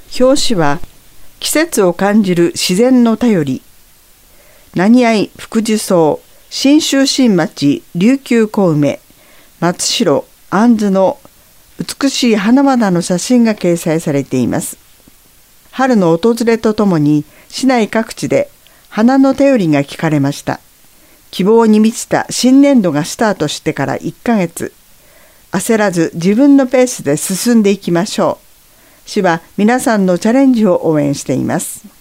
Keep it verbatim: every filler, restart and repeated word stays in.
表紙は季節を感じる自然の便り。何合福寿草、信州新町、琉球小梅、松代、杏子の美しい花々の写真が掲載されています。春の訪れとともに市内各地で花の便りが聞かれました。希望に満ちた新年度がスタートしてからいっかげつ、焦らず自分のペースで進んでいきましょう。市は皆さんのチャレンジを応援しています。